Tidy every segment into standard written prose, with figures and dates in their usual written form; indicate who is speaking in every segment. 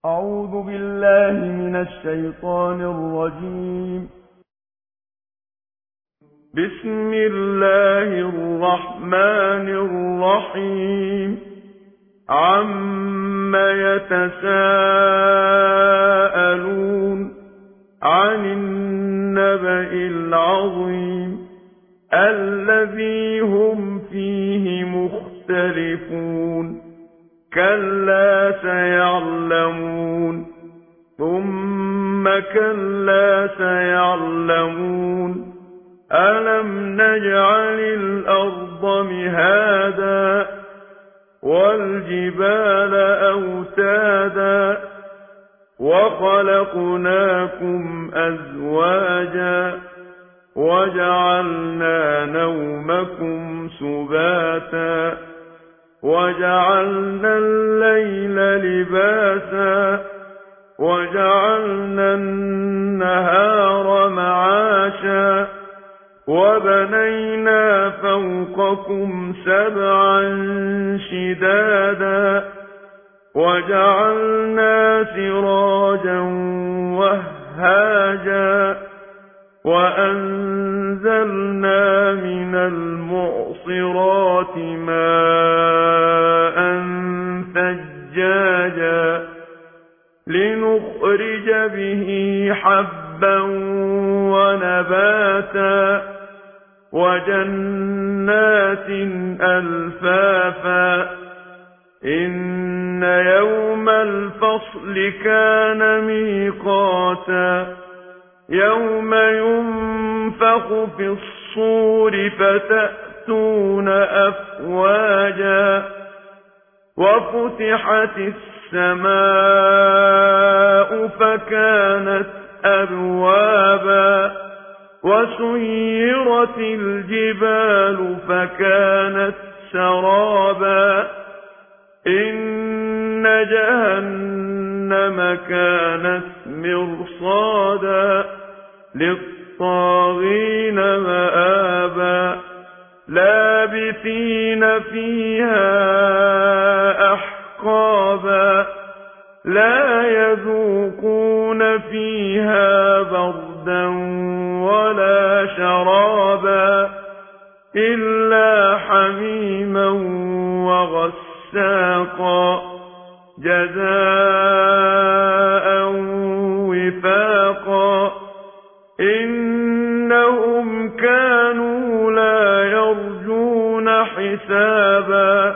Speaker 1: أعوذ بالله من الشيطان الرجيم. بسم الله الرحمن الرحيم. عَمَّ يتساءلون عن النبأ العظيم الذي هم فيه مختلفون كلا سيعلمون ثم كلا سيعلمون ألم نجعل الأرض مهادا والجبال أوتادا وخلقناكم أزواجا وجعلنا نومكم سباتا وجعلنا الليل لباسا وجعلنا النهار معاشا وبنينا فوقكم سبعا شدادا وجعلنا سراجا وهاجا وأنزلنا من المعصرات ماء ثجاجا لنخرج به حبا ونباتا وجنات ألفافا إن يوم الفصل كان ميقاتا يوم ينفخ في الصور فتأتون أفواجا وفتحت السماء فكانت أبوابا وسيرت الجبال فكانت سرابا إن جهنم كانت مرصادا للطاغين مآبا لابثين فيها أحقابا لا يذوقون فيها بردا ولا شرابا إلا حميما وغساقا جزاء وفاقا إنهم كانوا لا يرجون حسابا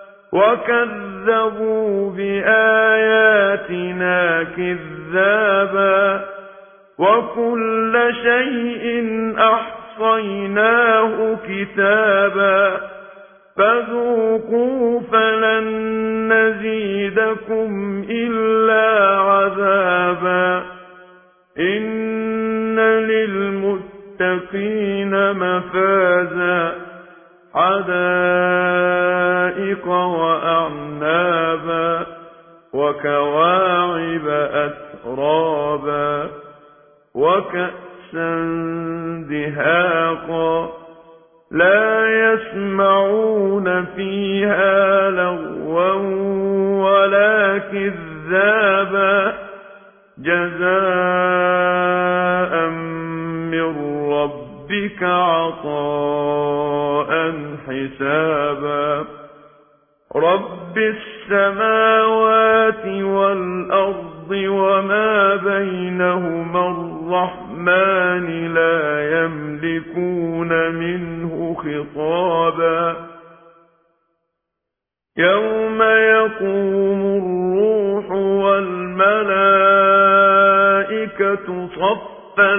Speaker 1: وكذبوا بآياتنا كذابا وكل شيء أحصيناه كتابا فذوقوا فلن نزيدكم إلا عذابا إن للمتقين مفازا حدائق وأعنابا وكواعب أترابا وكأسا دهاقا لا يسمعون فيها لغوا ولا كذابا جزاء من ربك عطاء حسابا رب السماوات والأرض وما بينهما الرحمن لا يملكون منه خطابا يوم يقوم الروح والملائكة صفا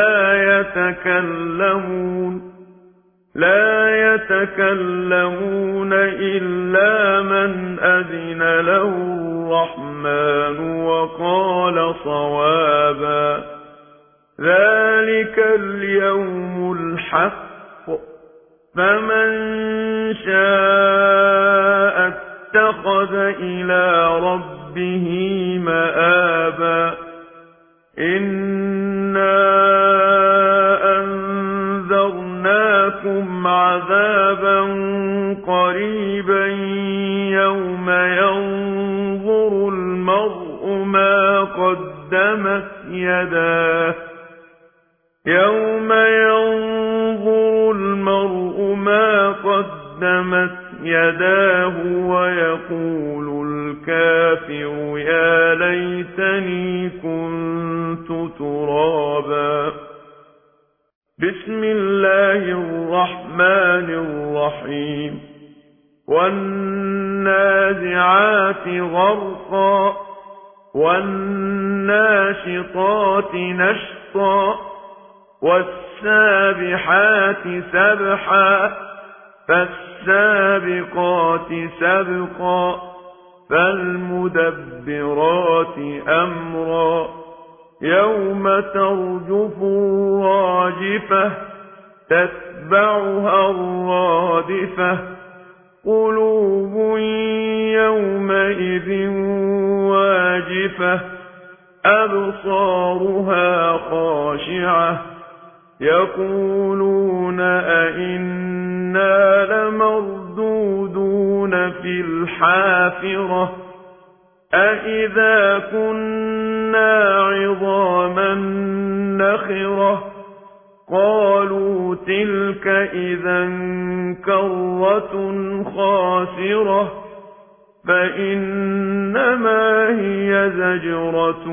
Speaker 1: لا يتكلمون إلا من أذن له الرحمن وقال صوابا ذلك اليوم الحق فمن شاء اتخذ إلى ربه مآبا إنا أنذرناكم عذابا قريبا يوم ينظر المرء المرء ما قدمت يداه يوم ينظر المرء ما قدمت يداه ويقول الكافر يا ليتني كنت ترابا. بسم الله الرحمن الرحيم. والنازعات غرقا والناشطات نشطا والسابحات سبحا فالسابقات سبقا فالمدبرات أمرا يوم ترجف الراجفة تتبعها الرادفة قلوب يومئذ واجفة أبصارها خاشعة يقولون أئنا لمردودون في الحافرة أئذا كنا عظاما نخرة قالوا تلك إذا كرة خاسرة فإنما هي زجرة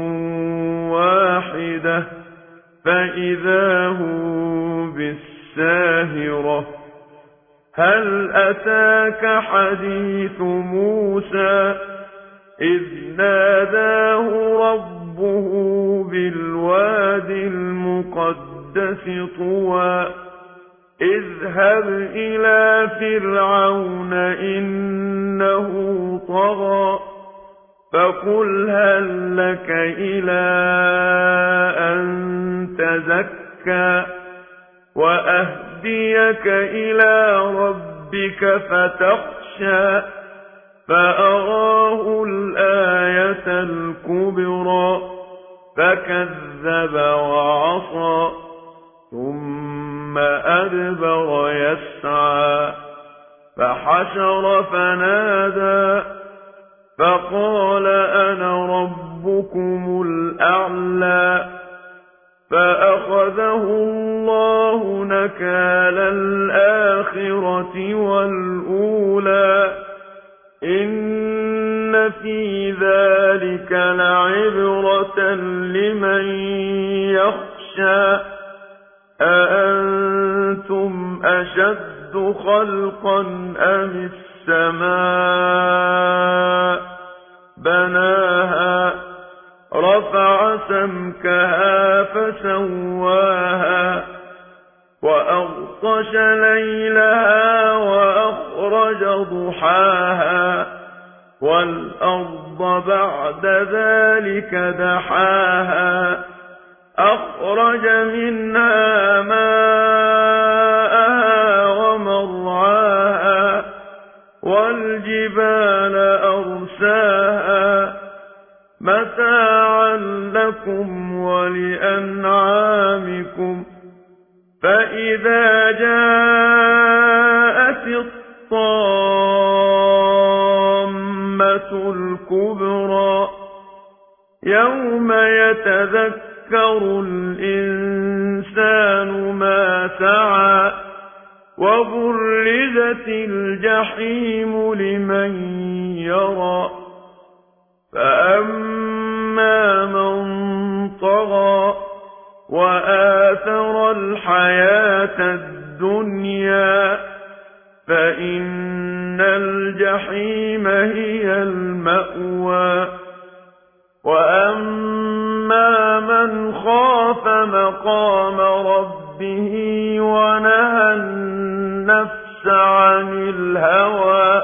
Speaker 1: واحدة فإذا هم بالساهرة. هل أتاك حديث موسى إذ ناداه ربه بالواد المقدس طوى اذهب إلى فرعون إنه طغى فقل هل لك إلى أن تزكى وأهديك إلى ربك فتخشى فأراه الآية الكبرى فكذب وعصى ثم أدبر يسعى فحشر فنادى فقال أنا ربكم الأعلى فأخذه الله نكال الآخرة والأولى إن في ذلك لعبرة لمن يخشى أأنتم أشد خلقا أم السماء بناها رفع سمكها فسواها وأغطش ليلها وأخرج ضحاها والأرض بعد ذلك دحاها أخرج منها ماءها ومرعاها والجبال أرساها متاعا لكم ولأنعامكم فإذا جاءت الطامة الكبرى يوم يتذكر الإنسان ما سعى وبرزت الجحيم لمن يرى فأما من طغى وآثر الحياة الدنيا فإن الجحيم هي المأوى وأما من خاف مقام ربه ونهى النفس عن الهوى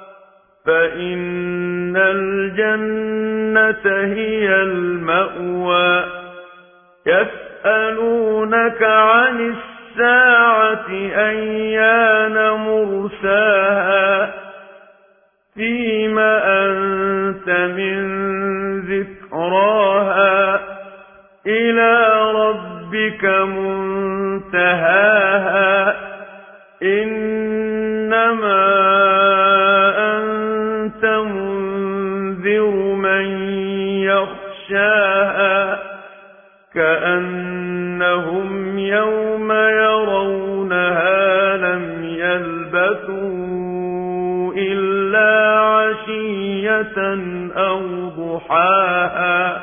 Speaker 1: فإن الجنة هي المأوى يسألونك عن الساعة أيان مرساها فيم أنت من ذكراها إلى ربك منتهاها إنما أنت منذر من يغشاها كأنهم يوم يرونها لم يلبثوا إلا عشية أو ضحاها.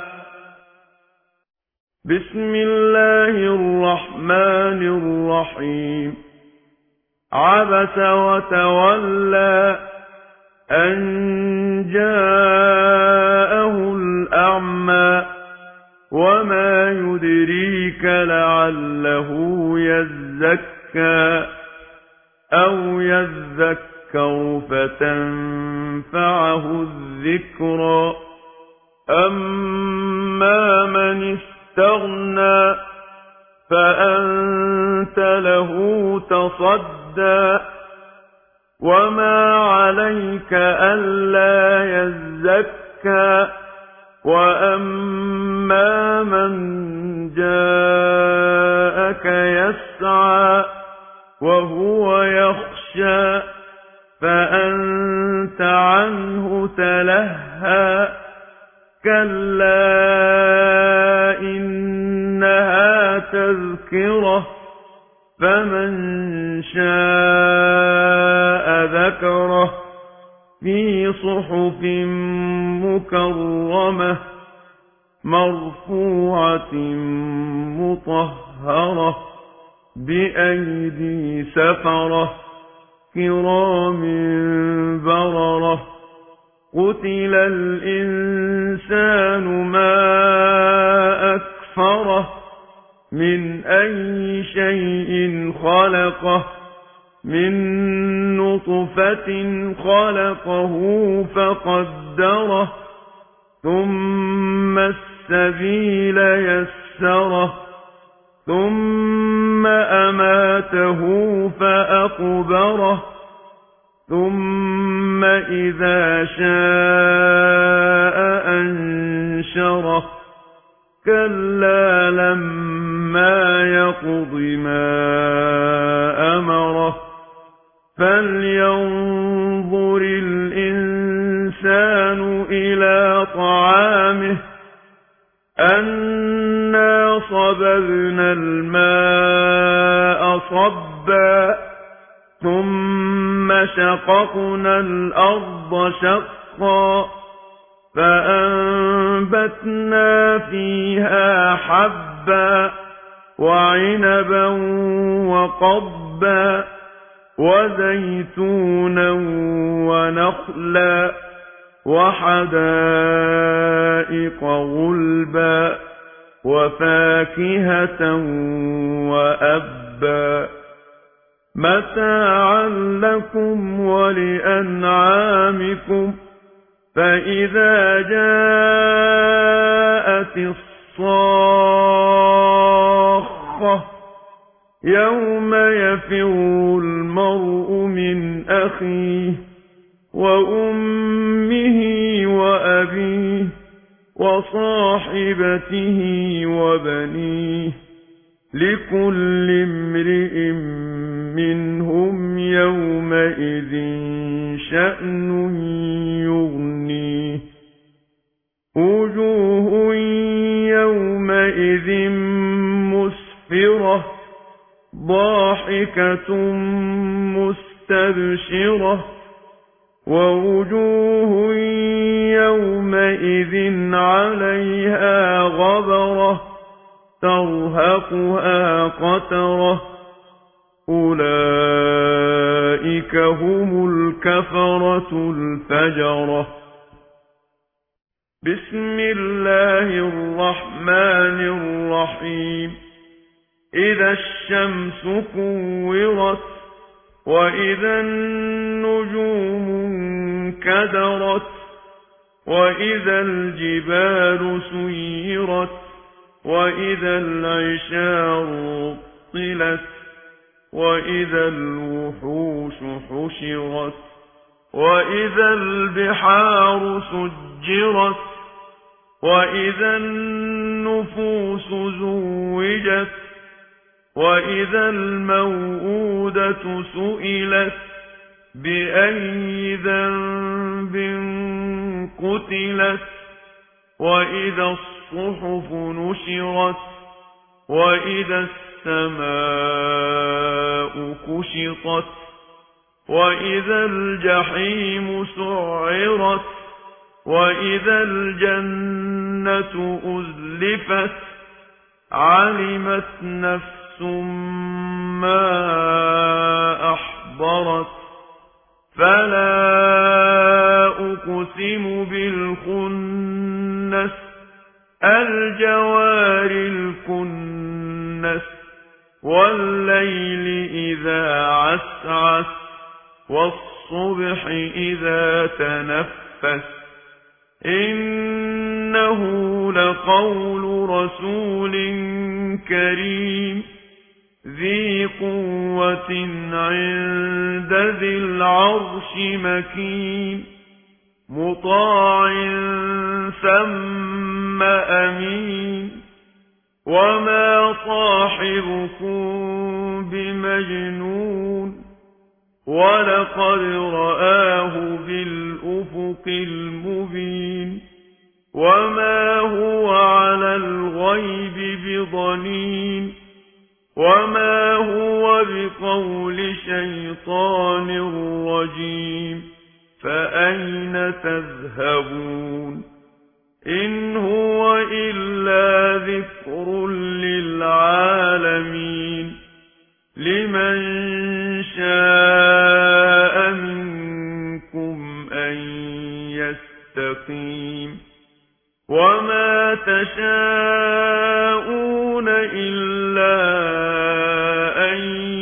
Speaker 1: بسم الله الرحمن الرحيم. عبس وتولى أن جاءه الأعمى وما يدريك لعله يزكى أو يذكر فتنفعه الذكرى. أما من استغنى فأنت له تصدى وما عليك ألا يزكى. وأما من جاءك يسعى وهو يخشى فأنت عنه تلهى. كلا إنها تذكرة فمن شاء ذكره في صحف مكرمة مرفوعة مطهرة بأيدي سفرة كرام بررة. قتل الإنسان ما أكفره من أي شيء خلقه من نطفة خلقه فقدره ثم السبيل يسره ثم أماته فأقبره ثم إذا شاء أنشره. كلا لما يقض ما أمره فلينظر الإنسان إلى طعامه أنا صببنا الماء صبا ثم شققنا الأرض شقا فأنبتنا فيها حبا وعنبا وقضبا وزيتونا ونخلا وحدائق غلبا وفاكهة وأبا متاعا لكم ولأنعامكم. فإذا جاءت الصاخة يوم يفر المرء من أخيه وأمه وأبيه وصاحبته وبنيه لكل امرئ منهم يومئذ شأن يغنيه. وجوه يومئذ مسفرة ضاحكة مستبشرة ووجوه يومئذ عليها غبرة ترهقها قترة أولئك هم الكفرة الفجرة. بسم الله الرحمن الرحيم. إذا الشمس كورت وإذا النجوم انكدرت وإذا الجبال سيرت وإذا العشار طلت وإذا الوحوش حشرت وإذا البحار سجرت وإذا النفوس زوجت وإذا الموءودة سئلت بأي ذنب قتلت وإذا الصحف نشرت وإذا السماء كشطت وإذا الجحيم سعرت وإذا الجنة أزلفت علمت نفس ما أحضرت فلا أقسم بالخنس الجوار الكنس والليل إذا عسعس والصبح إذا تنفس إنه لقول رسول كريم ذي قوة عند ذي العرش مكين مطاع ثم أمين وما صاحبكم بمجنون ولقد رآه بالأفق المبين وما هو على الغيب بضنين وما هو بقول شيطان رجيم فأين تذهبون إن هو إلا ذكر للعالمين لمن شاء منكم أن يستقيم وما تشاءون إلا أن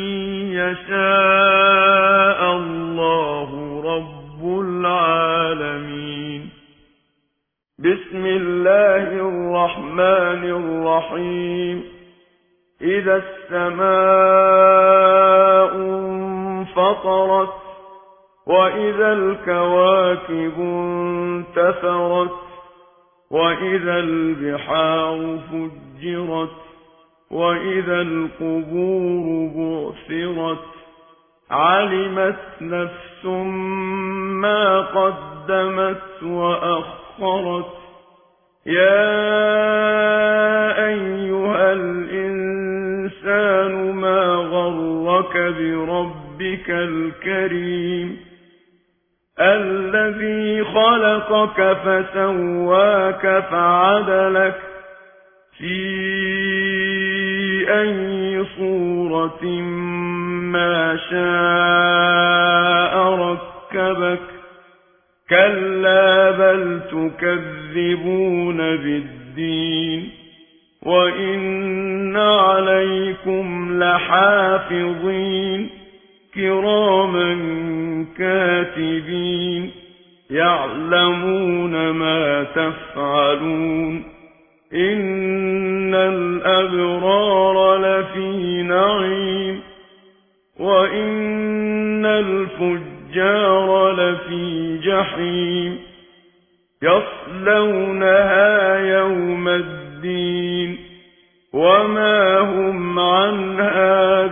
Speaker 1: يشاء الله رب العالمين بسم الله الرحمن الرحيم إذا السماء انفطرت وإذا الكواكب انتثرت وإذا البحار فجرت وإذا القبور بعثرت علمت نفس ما قدمت وأخرت يا أيها الإنسان ما غرك بربك الكريم الذي خلقك فسواك فعدلك في أي صورة ما شاء ركبك كلا بل تكذبون بالدين وإن عليكم لحافظين كراما كاتبين يعلمون ما تفعلون إن الأبرار لفي نعيم وإن الفجار لفي جحيم يصلونها يوم الدين وما هم عنها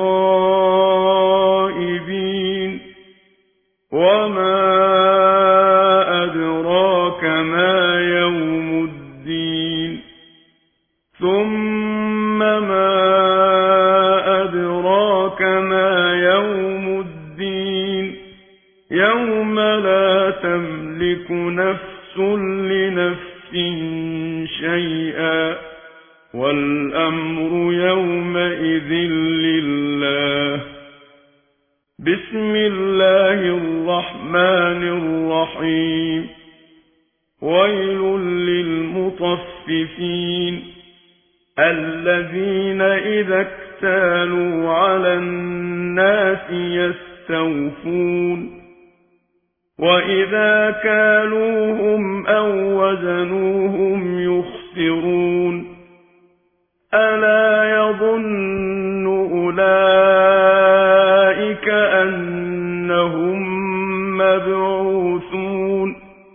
Speaker 1: بغائبين وما أدراك ما يوم الدين ثم ما أدراك ما يوم الدين يوم لا تملك نفس لنفس شيئا والأمر يومئذ لله بسم الله الرحمن الرحيم ويل للمطففين الذين إذا اكتالوا على الناس يستوفون وإذا كالوهم أو وزنوهم يخسرون ألا يظن أولئك أنهم مبعوثون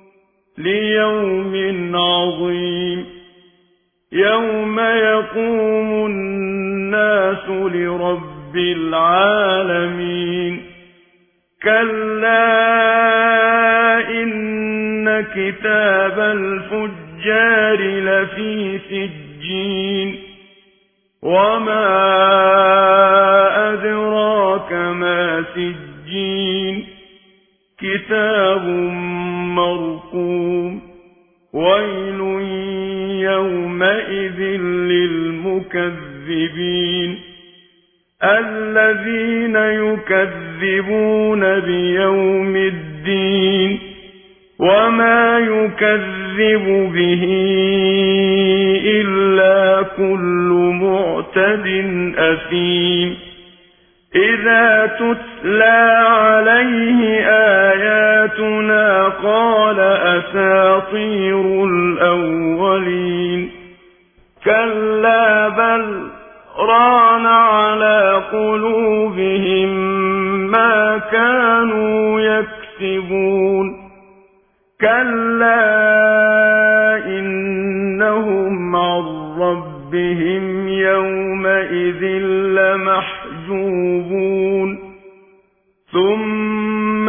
Speaker 1: ليوم عظيم يوم يقوم الناس لرب العالمين كلا إن كتاب الفجار الفجار لفي سجين وما أدراك ما سجين كتاب مرقوم ويل يومئذ للمكذبين الذين يكذبون بيوم الدين وما يكذب به إلا كل معتد أثيم إذا تتلى عليه آياتنا قال أساطير الأولين كلا بل ران على قلوبهم ما كانوا يكسبون كلا إنهم عن ربهم يومئذ لمحجوبون ثم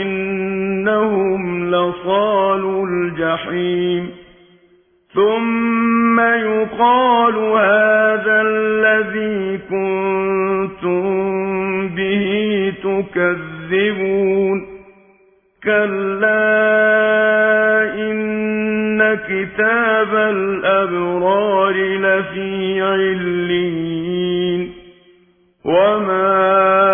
Speaker 1: إنهم لصالو الجحيم ثم يقال هذا الذي كنتم به تكذبون كلا إن كتاب الأبرار لفي عليين وما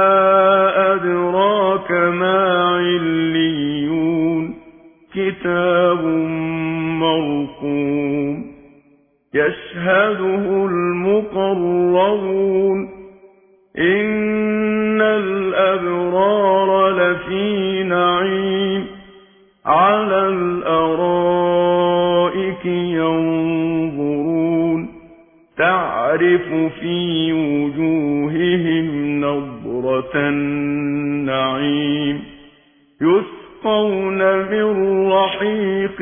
Speaker 1: أدراك ما عليون كتاب مرقوم يشهده المقربون إن الأبرار لفي نعيم على الأرائك ينظرون تعرف في وجوههم نضرة النعيم يسقون من رحيق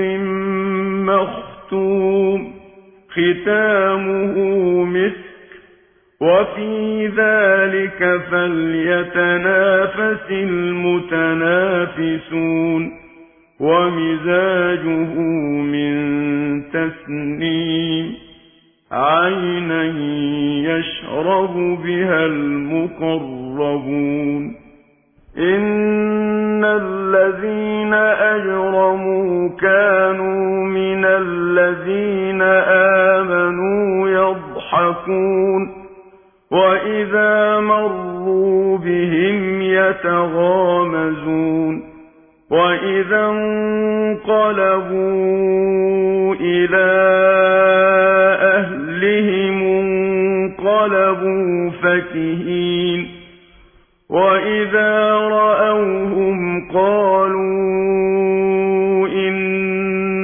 Speaker 1: مختوم ختامه مسك وفي ذلك فليتنافس المتنافسون ومزاجه من تسنيم عينا يشرب بها المقربون إن الذين أجرموا كانوا من الذين آمنوا يضحكون وإذا مروا بهم يتغامزون وإذا انقلبوا إلى أهلهم انقلبوا فكهين وإذا رأوهم قالوا إن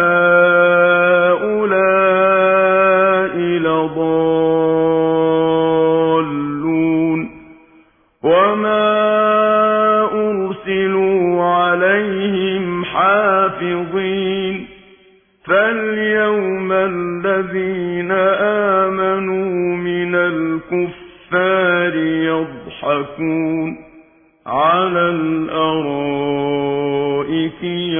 Speaker 1: هؤلاء لضالون وما أرسلوا عليهم حافظين فاليوم الذين آمنوا من الكفار يضحكون على الأرائك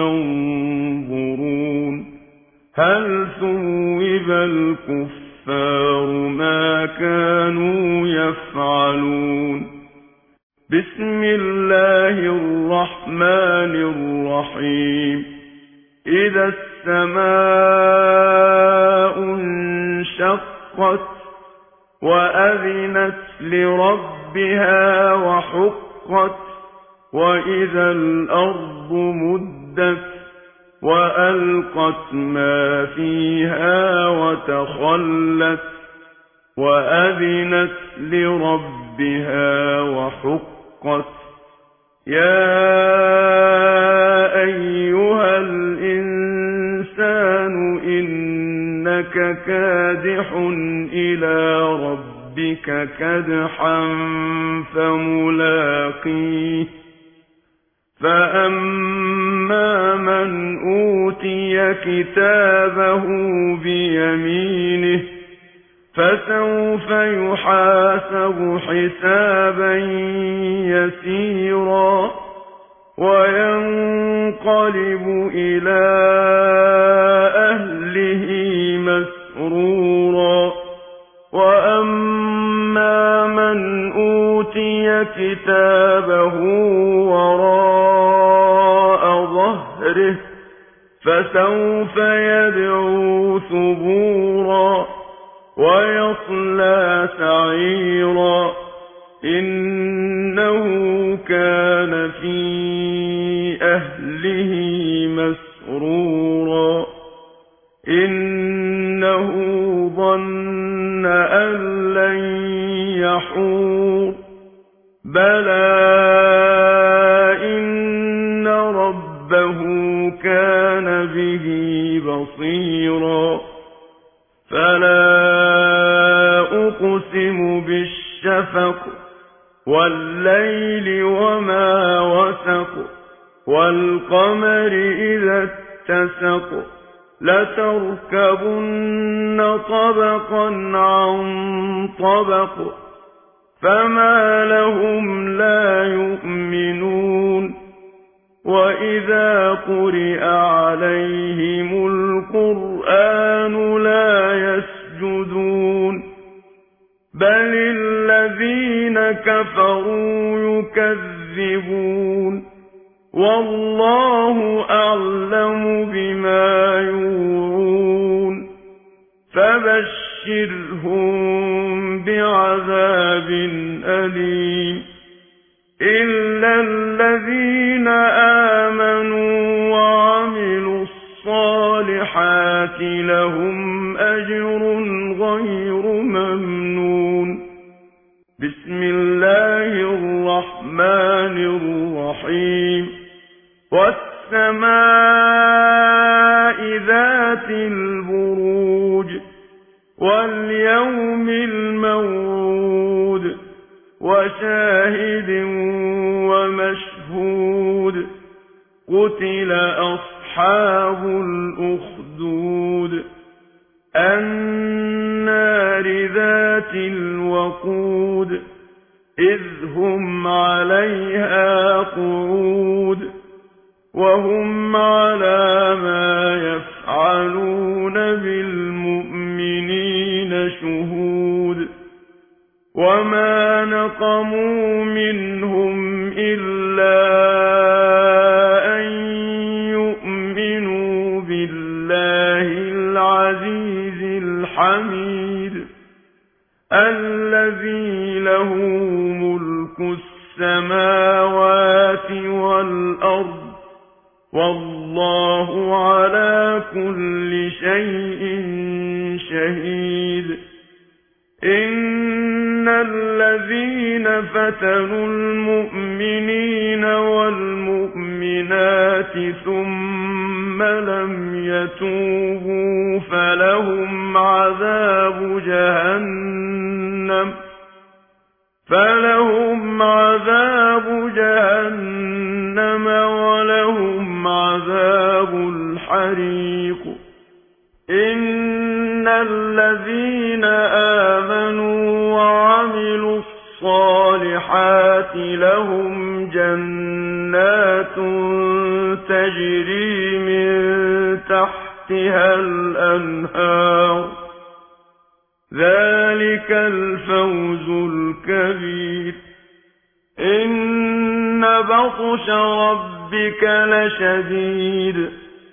Speaker 1: ينظرون هل ثوب الكفار ما كانوا يفعلون بسم الله الرحمن الرحيم إذا السماء انشقت وأذنت لربها وحقت وإذا الأرض مدت وألقت ما فيها وتخلت وأذنت لربها وحقت يا أيها الإنسان إنك كادح إلى ربك كدحا فملاقيه فأما من أوتي كتابه بيمينه فسوف يحاسب حسابا يسيرا وينقلب إلى أهله مسرورا وأما من أوتي كتابه وراء ظهره فسوف يدعو ثبورا ويصلى سعيرا إنه كان في أهله مسرورا إنه ظن أن لن يحور بلى إن ربه كان به بصيرا فلا أقسم بالشفق والليل وما وسق والقمر إذا اتسق لتركبن طبقا عن طبق فما لهم لا يؤمنون وإذا قرئ عليهم القرآن لا يسجدون بل الذين كفروا يكذبون والله أعلم بما يوعون فبشرهم بعذاب أليم إلا الذين آمنوا وعملوا الصالحات لهم أجر غير ممنون بسم الله الرحمن الرحيم والسماء ذات البروج واليوم الموعود وشاهد ومشهود قتل أصحاب الأخدود النار ذات الوقود إذ هم عليها قعود وهم على ما يفعلون بالمؤمنين شهود وما نقموا منهم إلا أن يؤمنوا بالله العزيز الحميد الذي له ملك السماوات والأرض والله على كل شيء شهيد إن الذين فتنوا المؤمنين والمؤمنات ثم لم يتوبوا فلهم عذاب جهنم ولهم عذاب الحريق إن الذين آمنوا وعملوا الصالحات لهم جنات تجري من تحتها الأنهار ذلك الفوز الكبير إن بطش ربك لشديد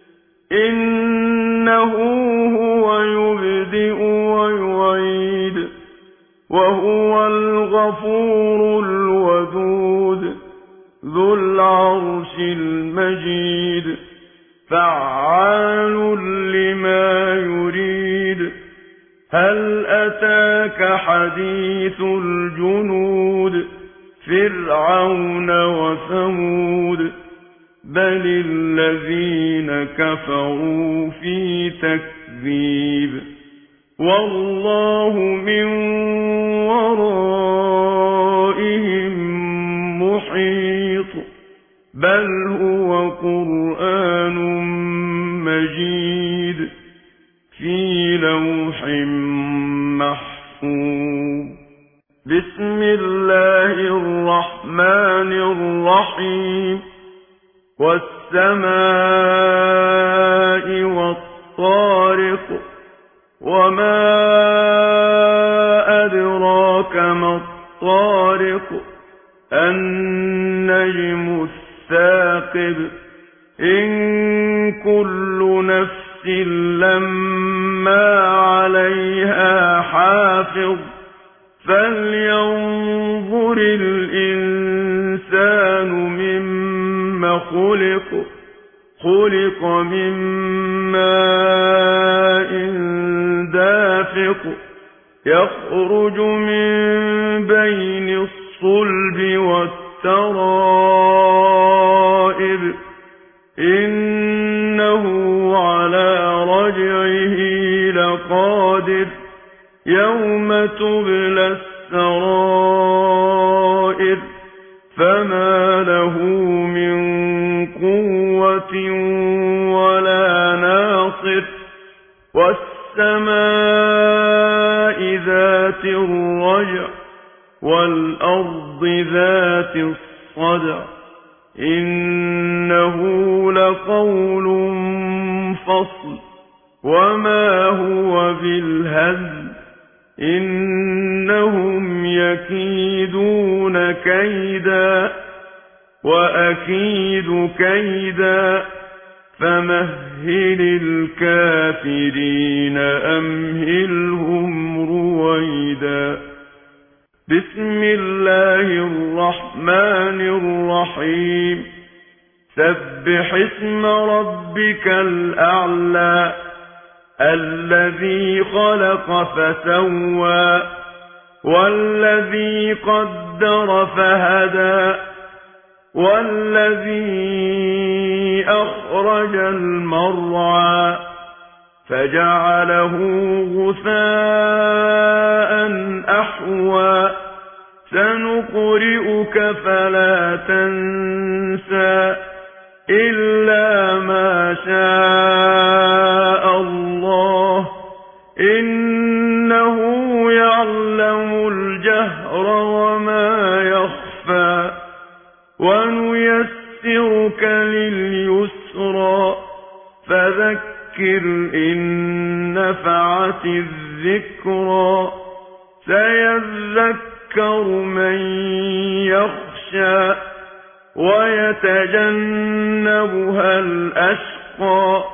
Speaker 1: إنه هو يبدئ ويعيد وهو الغفور الودود ذو العرش المجيد فعال لما يريد هل أتاك حديث الجنود فرعون وثمود بل الذين كفروا في تكذيب والله من ورائهم محيط بل هو قرآن مجيد في لوح محفوظ بسم الله الرحمن الرحيم والسماء والطارق وما أدراك ما الطارق النجم الثاقب إن كل نفس لما عليها حافظ فلينظر الإنسان مما خلق من ماء دافق يخرج من بين الصلب والترائب إنه على رجعه لقادر يوم تبلى السرائر فما له من قوة ولا ناصر والسماء ذات الرجع والأرض ذات الصدع إنه لقول فصل وما هو بالهزل إنهم يكيدون كيدا وأكيد كيدا فمهل الكافرين أمهلهم رويدا بسم الله الرحمن الرحيم سبح اسم ربك الأعلى الذي خلق فسوى والذي قدر فهدى والذي أخرج المرعى فجعله غثاء أحوى سنقرئك فلا تنسى إلا ما شاء الله إنه يعلم الجهر وما يخفى ونيسرك لليسرى فذكر إن نفعت الذكرى سيذكر من يخشى ويتجنبها الأشقى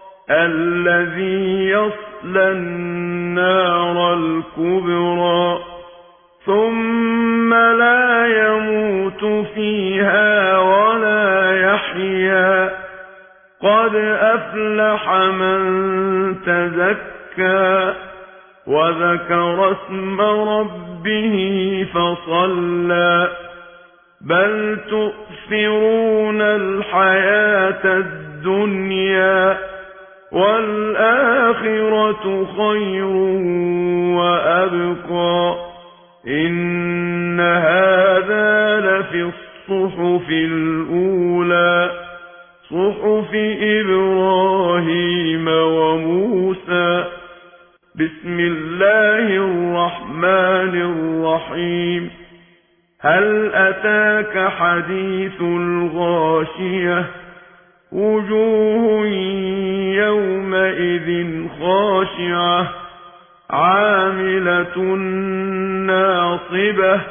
Speaker 1: الذي يصلى النار الكبرى ثم لا يموت فيها ولا يحيا قد أفلح من تزكى وذكر اسم ربه فصلى بل تؤثرون الحياة الدنيا والآخرة خير وأبقى إن هذا لفي الصحف الأولى صحف إبراهيم وموسى بسم الله الرحمن الرحيم هل أتاك حديث الغاشية وجوه يومئذ خاشعة عاملة ناصبة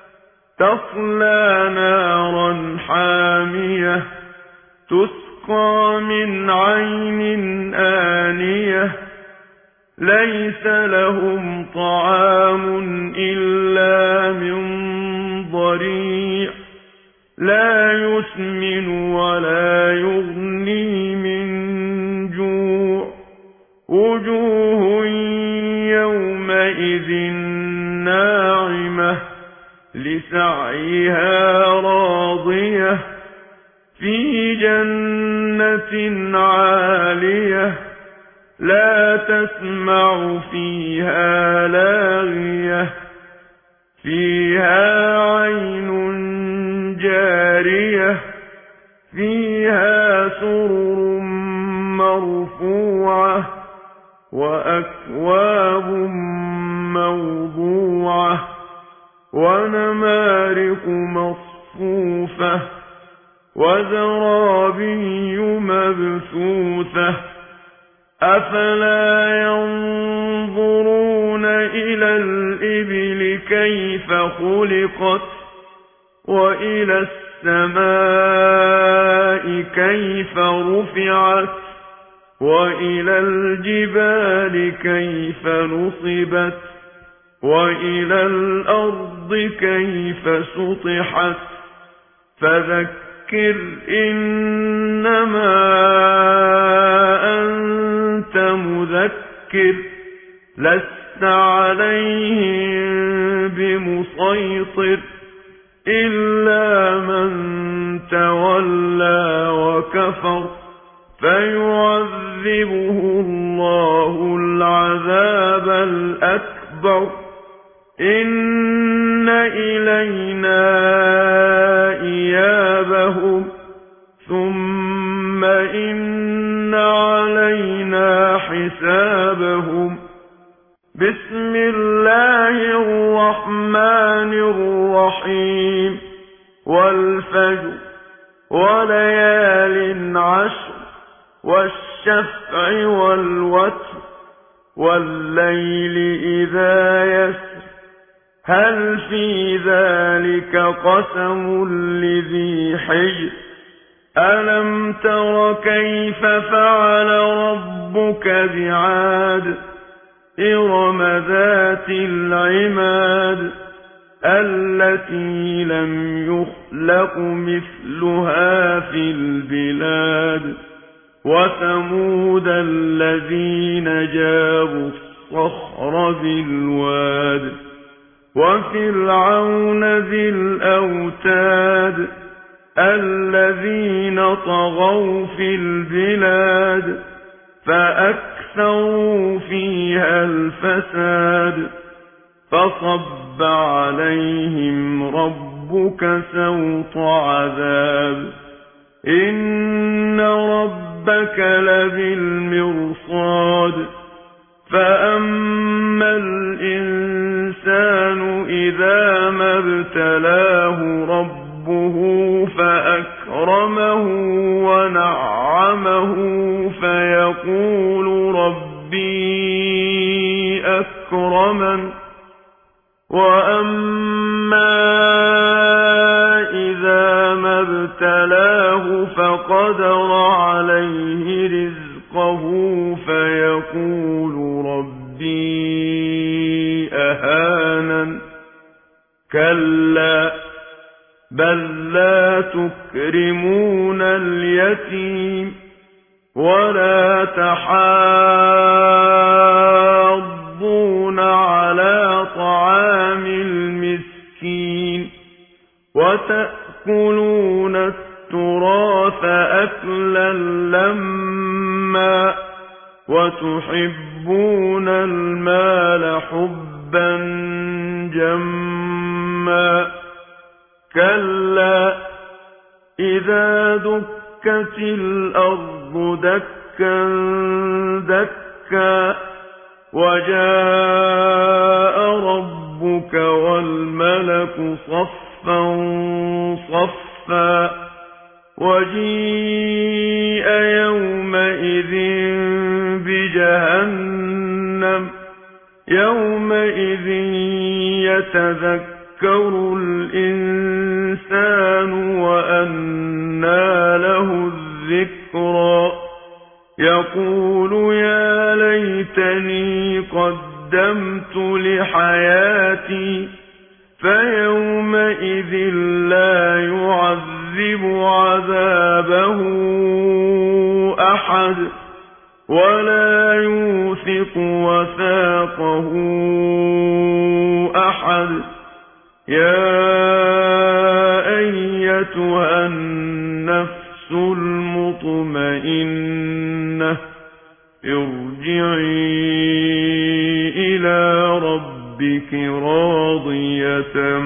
Speaker 1: تصلى نارا حامية تسقى من عين آنية ليس لهم طعام إلا من ضريع لا يسمن ولا يغني من جوع وجوه يومئذ ناعمة لسعيها راضية في جنة عالية لا تسمع فيها لاغية فيها عين جارية فيها سرر مرفوعة وأكواب موضوعة ونمارق مصفوفة وزرابي مبثوثة أفلا ينظرون إلى الإبل كيف خلقت وإلى السماء كيف رفعت وإلى الجبال كيف نصبت وإلى الأرض كيف سطحت فذكر إنما أنت مذكر لست عليهم بمسيطر إلا من تولى وكفر فيعذبه الله العذاب الأكبر إن إلينا إيابهم ثم إن علينا حسابهم بسم الله الرحمن الرحيم والفجر وليال عشر والشفع والوتر والليل إذا يسر هل في ذلك قسم لذي حجر ألم تر كيف فعل ربك بعاد إرم ذات العماد التي لم يخلق مثلها في البلاد وثمود الذين جابوا الصخر بالواد وفرعون ذي الأوتاد الذين طغوا في البلاد فأكثروا فيها الفساد فصب عليهم ربك سوط عذاب إن ربك لبالمرصاد فأما الإنسان إذا ما ابتلاه ربه فأكرمه ونعمه فيقول ربي أكرمن وأما إذا ما ابتلاه فقدر عليه رزقه فيقول ربي أهانن كلا بل لا تكرمون اليتيم ولا تحاضون على طعام المسكين وتأكلون التراث أكلا لما وتحبون المال حبا جما كلا إذا دكت الأرض دكا دكا وجاء ربك والملك صفا صفا وجيء يومئذ بجهنم يومئذ يتذكر الإنسان وأنى له الذكرى يقول يا ليتني قدمت لحياتي فيومئذ لا يعذب عذابه أحد ولا يوثق وثاقه أحد يا أيتها النفس المطمئنة ارجعي إلى ربك راضية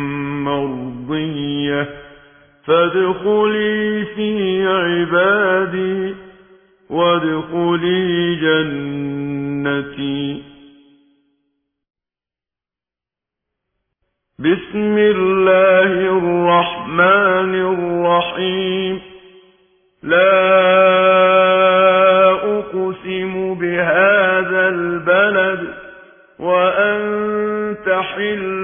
Speaker 1: مرضية فادخلي في عبادي وادخلي جنتي بسم الله الرحمن الرحيم لا أقسم بهذا البلد وأنت حل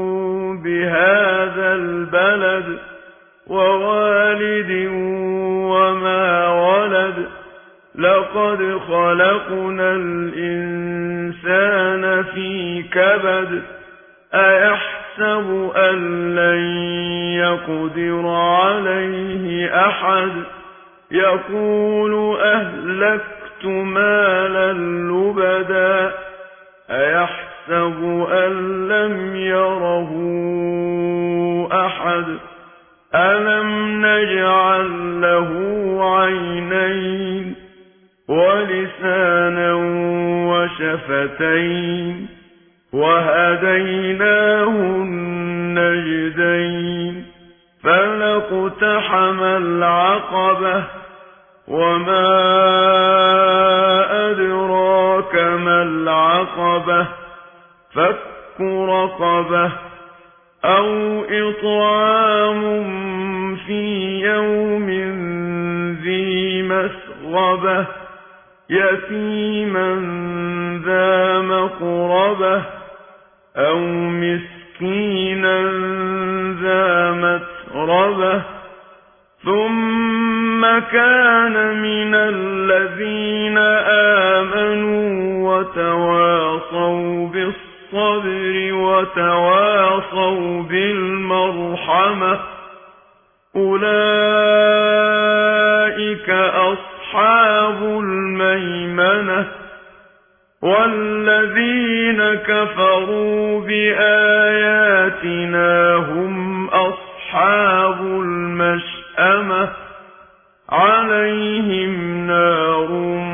Speaker 1: بهذا البلد ووالد وما ولد لقد خلقنا الإنسان في كبد أيحسب أن لن يقدر عليه أحد يقول أهلكت مالا لبدا أيحسب أن لم يره أحد ألم نجعل له عينين ولسانا وشفتين وهديناه النجدين فلاقتحم العقبة وما أدراك ما العقبة فك رقبة أو إطعام في يوم ذي مسغبة يتيما ذا مقربة أو مسكينا ذا متربة ثم كان من الذين آمنوا وتواصوا بالصبر وتواصوا بالمرحمة أولئك أصحاب الميمنة والذين كفروا بآياتنا هم أصحاب المشأمة عليهم نار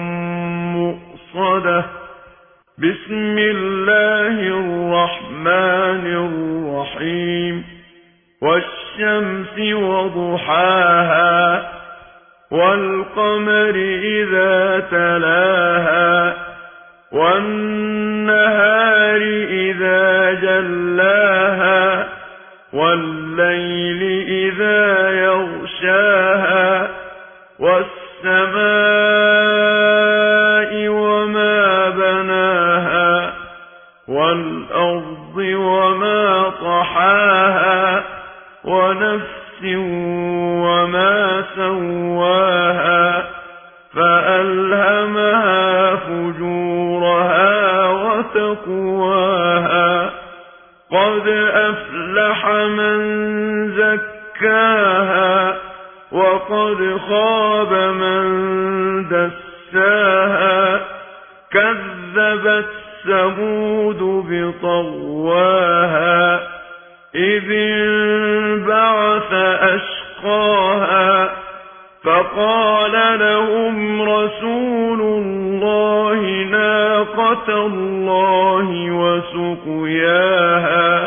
Speaker 1: مؤصدة بسم الله الرحمن الرحيم والشمس وضحاها والقمر إذا تلاها والنهار إذا جلاها والليل إذا يغشاها والسماء وما بناها والأرض وما طحاها ونفس وما سواها فألهمها فجورها وتقواها قد أفلح من زكاها وقد خاب من دساها كذبت ثمود بطغواها إذ انبعث أشقاها فقال لهم رسول الله ناقة الله وسقياها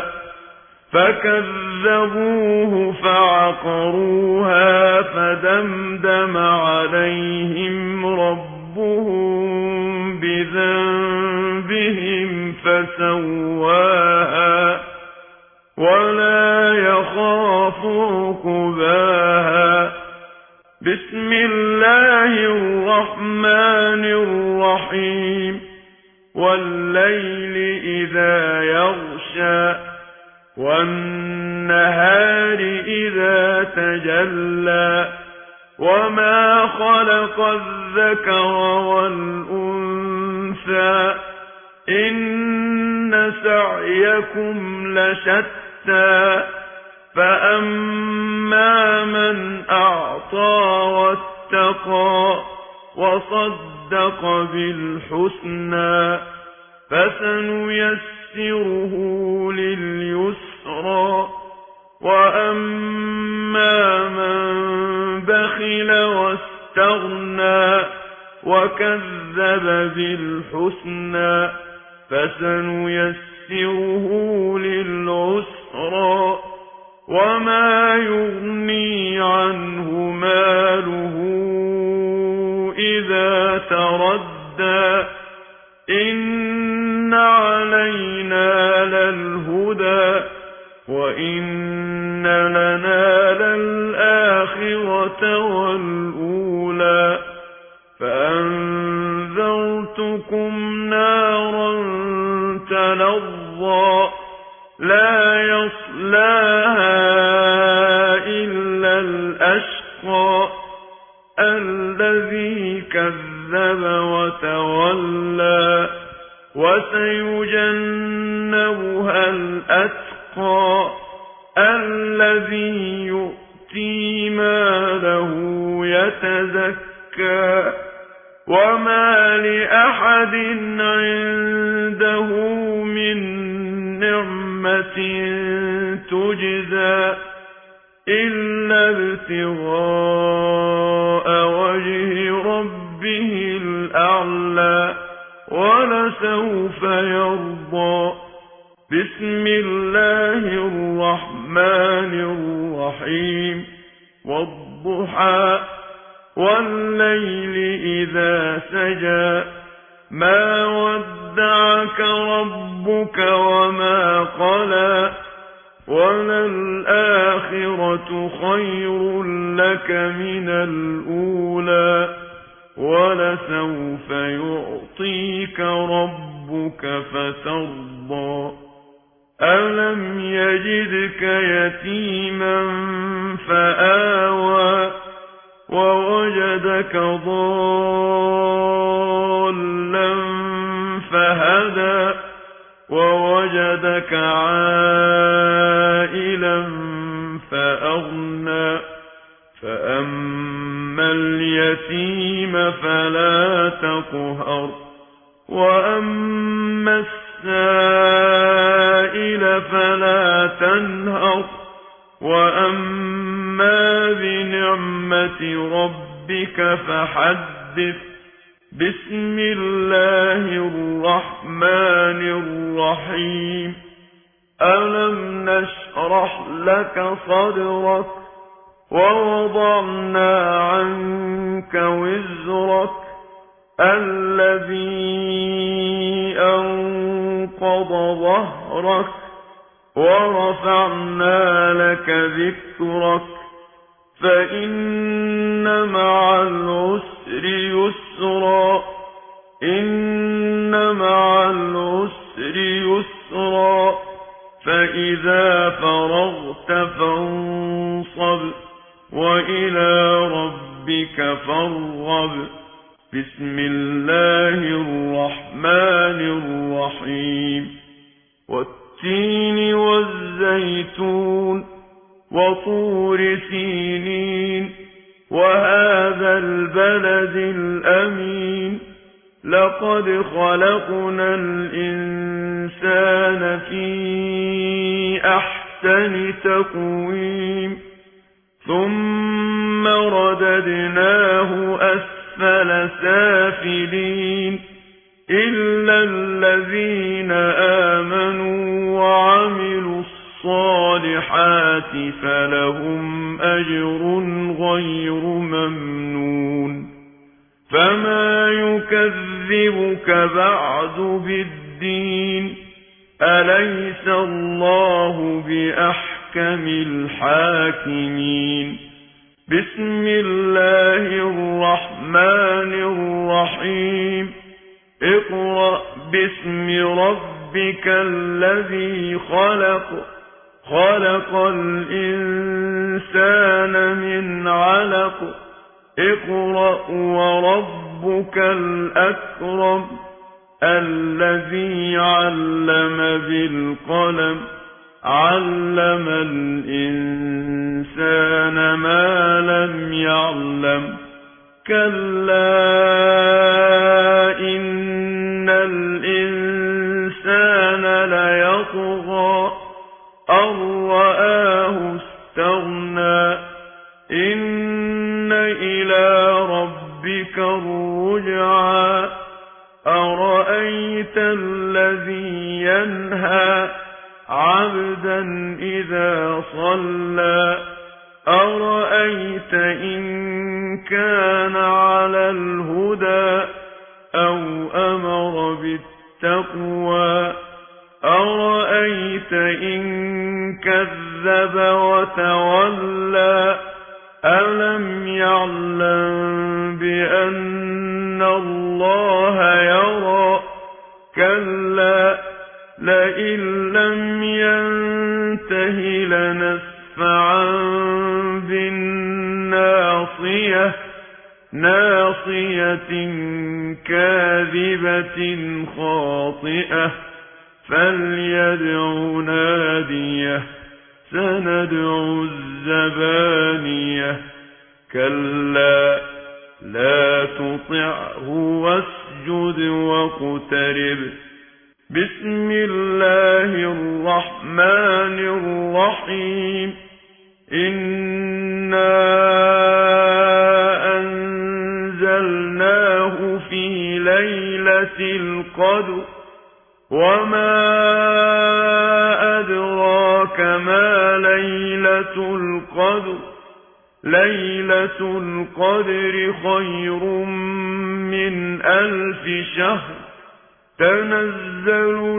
Speaker 1: فكذبوه فعقروها فدمدم عليهم ربهم بذنبهم فسواها ولا يخاف عقباها بسم الله الرحمن الرحيم والليل إذا يغشى والنهار إذا تجلى وما خلق الذكر والأنثى إن سعيكم لشتى فأما من أعطى واتقى وصدق بالحسنى فسنيسره لليسرى وأما من بخل واستغنى وكذب بالحسنى فسنيسره للعسرى وما يغني عنه ماله إذا تردى إن علينا للهدى وإن لنا للآخرة والأولى فأنذرتكم نارا تلظى لا يصلاها إلا الأشقى الذي كذب وتولى وسيجنبها الأتقى الذي يؤتي ماله يتزكى وما لأحد عنده من نعمة تجزى إلا ابتغاء وجه ربه الأعلى ولسوف يرضى بسم الله الرحمن الرحيم والضحى والليل إذا سجى ما ودعك ربك وما قلى وللآخرة خير لك من الأولى ولسوف يعطيك ربك فترضى ألم يجدك يتيما فآوى ووجدك ضالا فهدى ووجدك عائلا فأغنى فأما اليتيم فلا تقهر وأما السائل فلا تنهر وأما بنعمة ربك فحدث بسم الله الرحمن الرحيم ألم نشرح لك صدرك ووضعنا عنك وزرك الذي أنقض ظهرك ورفعنا لك ذكرك فإن مع العسر يسرا إن مع العسر يسرا فإذا فرغت فانصب وإلى ربك فارغب بسم الله الرحمن الرحيم والتين والزيتون وطور سينين وهذا البلد الأمين لقد خلقنا الإنسان في أحسن تقويم ثم رددناه أسفل سافلين إلا الذين آمنوا وعملوا الصالحات فلهم أجر غير ممنون فما يكذبك بعد بالدين أليس الله بأحكم الحاكمين بسم الله الرحمن الرحيم اقرأ باسم ربك الذي خلق خلق الإنسان من علق اقرأ وربك الأكرم الذي علم بالقلم علم الإنسان ما لم يعلم كلا إن الإنسان ليطغى أن رآه استغنى إن إلى ربك الرجعى أرأيت الذي ينهى عبدا إذا صلى أرأيت إن كان على الهدى أو أمر بالتقوى أرأيت إن كذب وتولى ألم يعلم بأن الله يرى كلا لئن لم ينته لنسفعا بالناصية ناصية كاذبة خاطئة فليدع ناديه سندع الزبانية كلا لا تطعه واسجد واقترب بسم الله الرحمن الرحيم إنا أنزلناه في ليلة القدر وما أدراك ما ليلة القدر ليلة القدر خير من 1000 شهر تنزل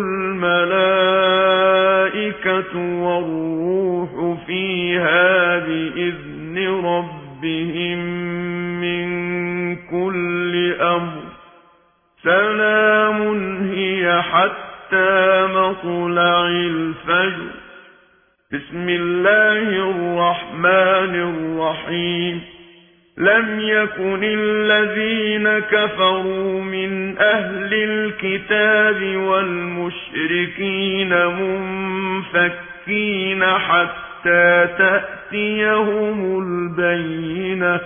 Speaker 1: الملائكة والروح فيها بإذن ربهم من كل أمر سلام هي حتى مطلع الفجر بسم الله الرحمن الرحيم لم يكن الذين كفروا من أهل الكتاب والمشركين منفكين حتى تأتيهم البينة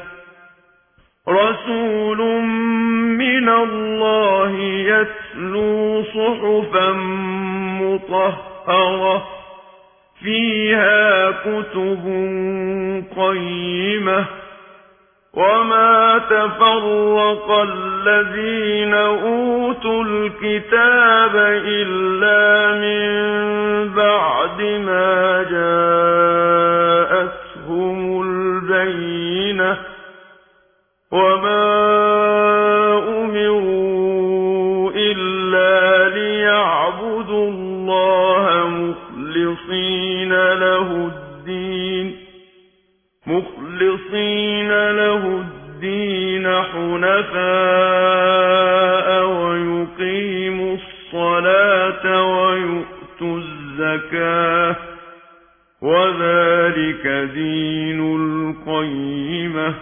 Speaker 1: رسول من الله يتلو صحفا مطهرة فيها كتب قيمة وما تفرق الذين أوتوا الكتاب إلا من بعد ما جاءتهم البينة وما أمروا إلا ليعبدوا الله مخلصين له الدين حنفاء ويقيموا الصلاة ويؤتوا الزكاة وذلك دين القيمة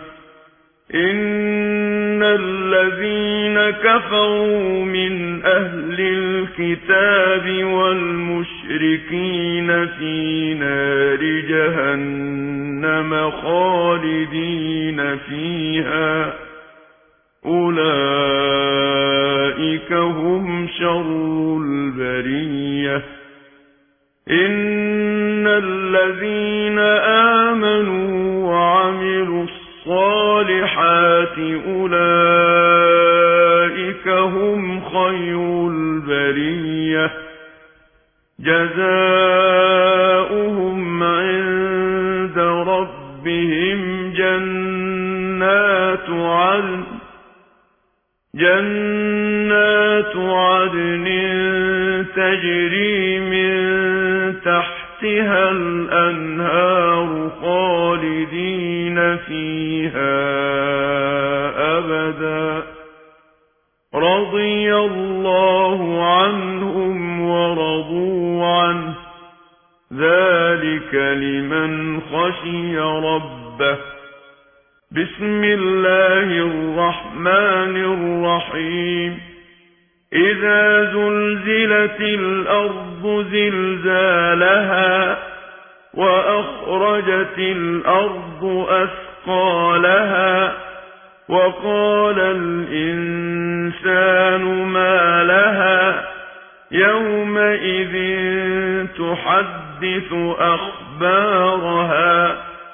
Speaker 1: إن الذين كفروا من أهل الكتاب والمشركين في نار جهنم خالدين فيها أولئك هم شر البرية إن الذين آمنوا وعملوا الصالحات أولئك هم خير البرية جزاؤهم عند ربهم جنات عدن تجري من تحتها الأنهار خالدين فيها أبدا رضي الله عنهم ورضوا عنه ذلك لمن خشي ربه بسم الله الرحمن الرحيم إذا زلزلت الأرض زلزالها وأخرجت الأرض أثقالها وقال الإنسان ما لها يومئذ تحدث أخبارها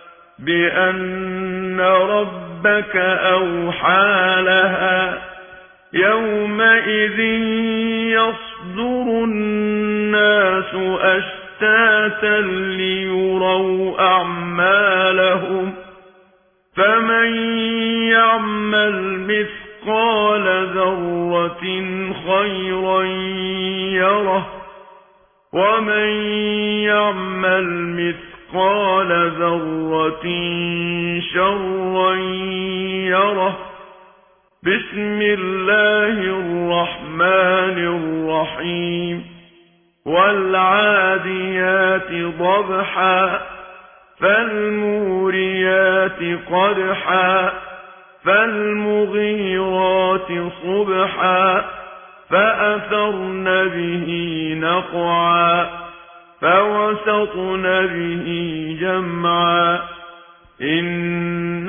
Speaker 1: بأن ربك أوحى لها يومئذ يصدر الناس أشتاتا ليروا أعمالهم فمن يعمل مثقال ذرة خيرا يره ومن يعمل مثقال ذرة شرا يره. بسم الله الرحمن الرحيم. والعاديات ضبحا فالموريات قدحا فالمغيرات صبحا فأثرن به نقعا فوسطن به جمعا. إن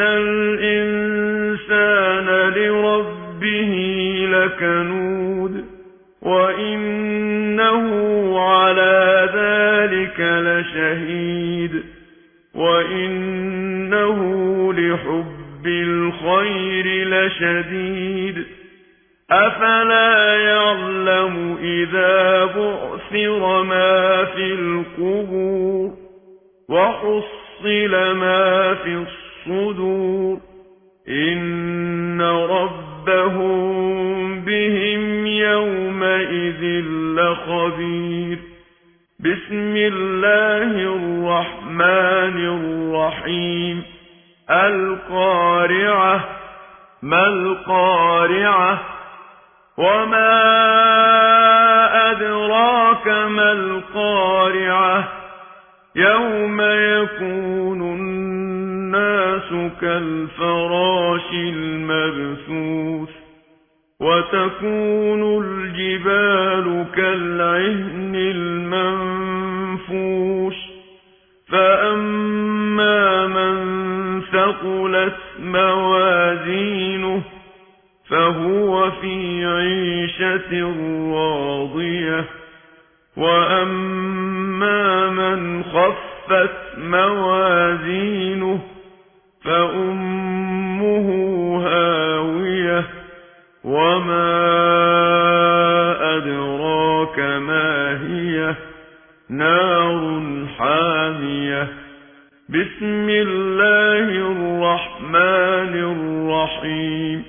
Speaker 1: الإنسان لربه لكنود وإنه على ذلك لشهيد وإنه لحب الخير لشديد. أفلا يعلم إذا بعثر ما في القبور وحصل ما في الصدور إن ربهم بهم يومئذ لخبير. بسم الله الرحمن الرحيم. القارعة ما القارعة وما أدراك ما القارعة يوم يكون الناس كالفراش المبثوث وتكون الجبال كالعهن المنفوش. فأما من ثقلت موازينه فهو في عيشة راضية وأما من خفت موازينه فأمه هاوية وما أدراك ما هي نار حامية. بسم الله الرحمن الرحيم.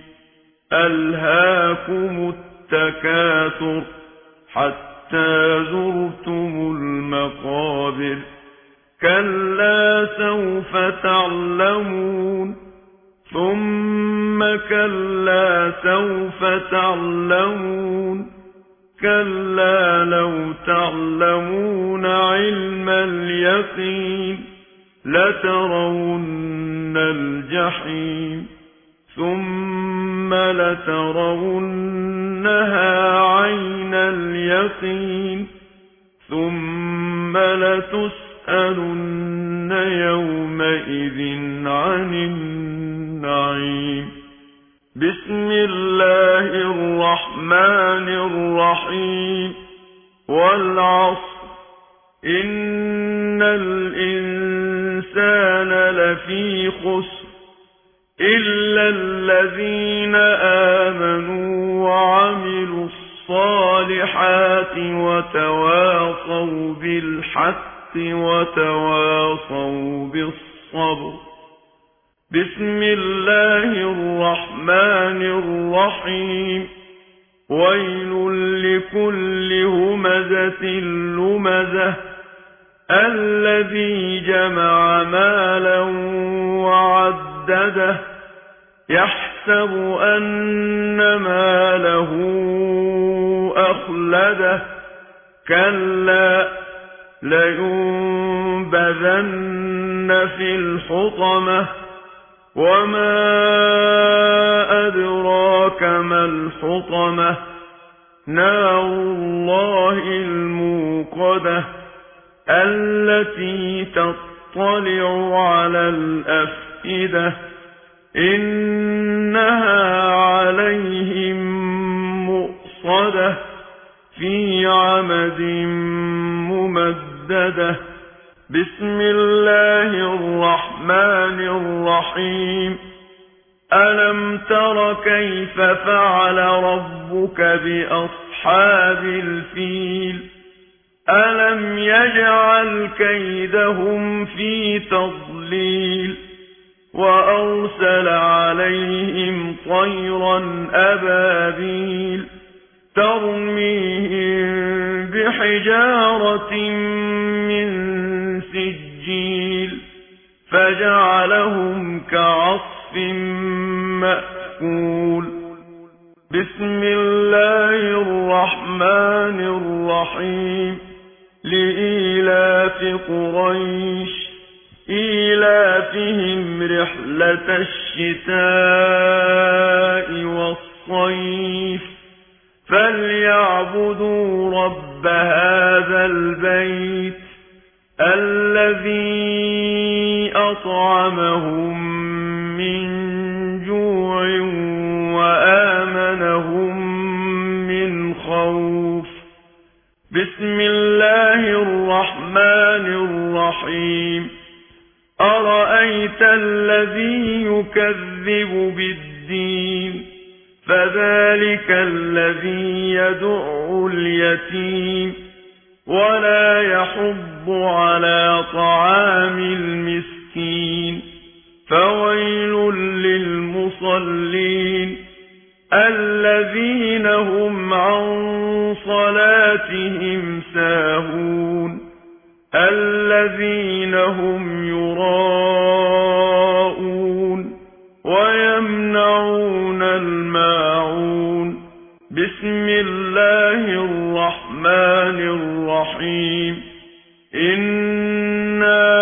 Speaker 1: ألهاكم التكاثر حتى زرتم المقابر كلا سوف تعلمون ثم كلا سوف تعلمون كلا لو تعلمون علم اليقين لترون الجحيم ثم لترونها عين اليقين ثم لتسألن يومئذ عن النعيم. بسم الله الرحمن الرحيم. والعصر إن الإنسان لفي خسر إلا الذين آمنوا وعملوا الصالحات وتواصوا بالحق وتواصوا بالصبر. بسم الله الرحمن الرحيم. ويل لكل همزة لمزة الذي جمع مالا وعدده يحسب أن ماله أخلده كلا لينبذن في الحطمة وما أدراك ما الحطمة نار الله الموقدة التي تطلع على الأفئدة إنها عليهم مؤصدة في عمد ممددة. بسم الله الرحمن الرحيم. ألم تر كيف فعل ربك بأصحاب الفيل ألم يجعل كيدهم في تضليل وأرسل عليهم طيرا أبابيل ترميهم بحجارة من سجيل فجعلهم كعصف مأكول بسم الله الرحمن الرحيم لإيلاف قريش إيلافهم رحلة الشتاء والصيف فليعبدوا رب هذا البيت الذي أطعمهم من جوع وآمنهم من خوف بسم الله الرحمن الرحيم أرأيت الذي يكذب بالدين فذلك الذي يدع اليتيم ولا يحض على طعام المسكين فويل للمصلين الذين هم عن صلاتهم ساهون الذين هم يراءون ويمنعون الماعون بسم الله الرحمن الرحيم إنا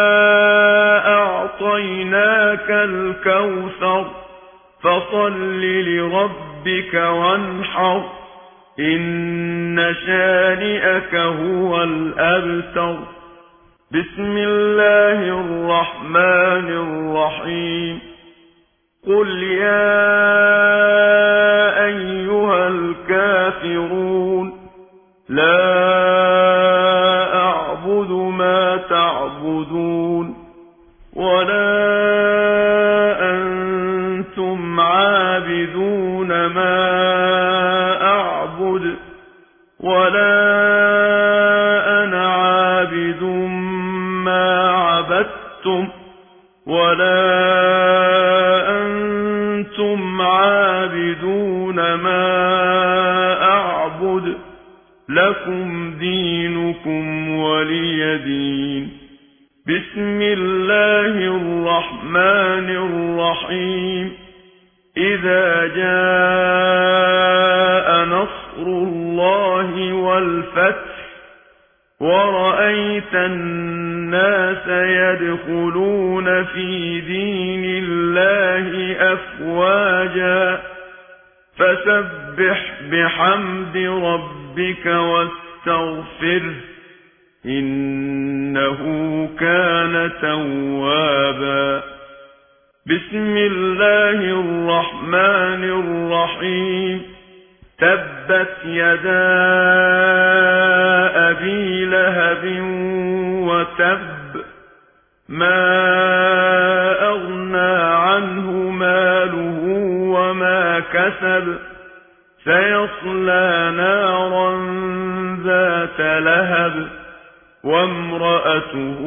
Speaker 1: أعطيناك الكوثر فصل لربك وانحر إن شانئك هو الأبتر بسم الله الرحمن الرحيم قل يا أيها الكافرون لا أعبد ما تعبدون ولا أنتم عابدون ما أعبد ولا أنا عابد ما عبدتم ولا أنتم عابدون ما أعبد لكم دينكم ولي دين بسم الله الرحمن الرحيم إذا جاء نصر الله والفتح ورأيت الناس يدخلون في دين الله أفواجا فسبح بحمد ربك واستغفره إنه كان توابا بسم الله الرحمن الرحيم تبت يدا أبي لهب وتب ما أغنى عنه ماله وما كسب سيصلى نارا ذات لهب وامرأته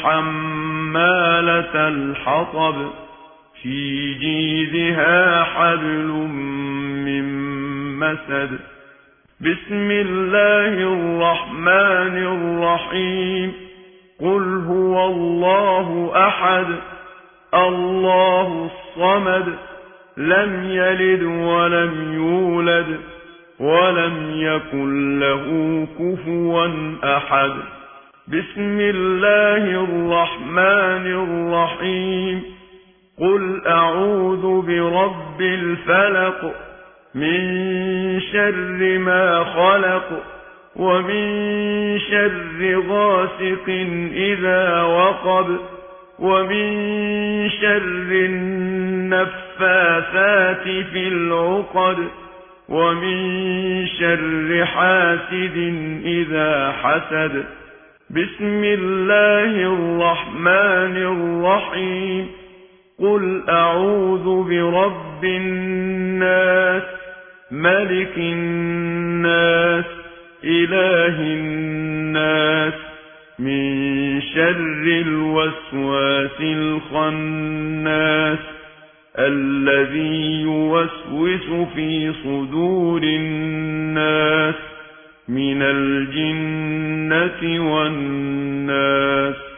Speaker 1: حمالة الحطب في جيدها حبل من مسد بسم الله الرحمن الرحيم قل هو الله أحد الله الصمد لم يلد ولم يولد ولم يكن له كفوا أحد بسم الله الرحمن الرحيم قل أعوذ برب الفلق من شر ما خلق ومن شر غاسق إذا وقب ومن شر النفاثات في العقد ومن شر حاسد إذا حسد بسم الله الرحمن الرحيم قل أعوذ برب الناس ملك الناس إله الناس من شر الوسواس الخناس الذي يوسوس في صدور الناس من الجنة والناس.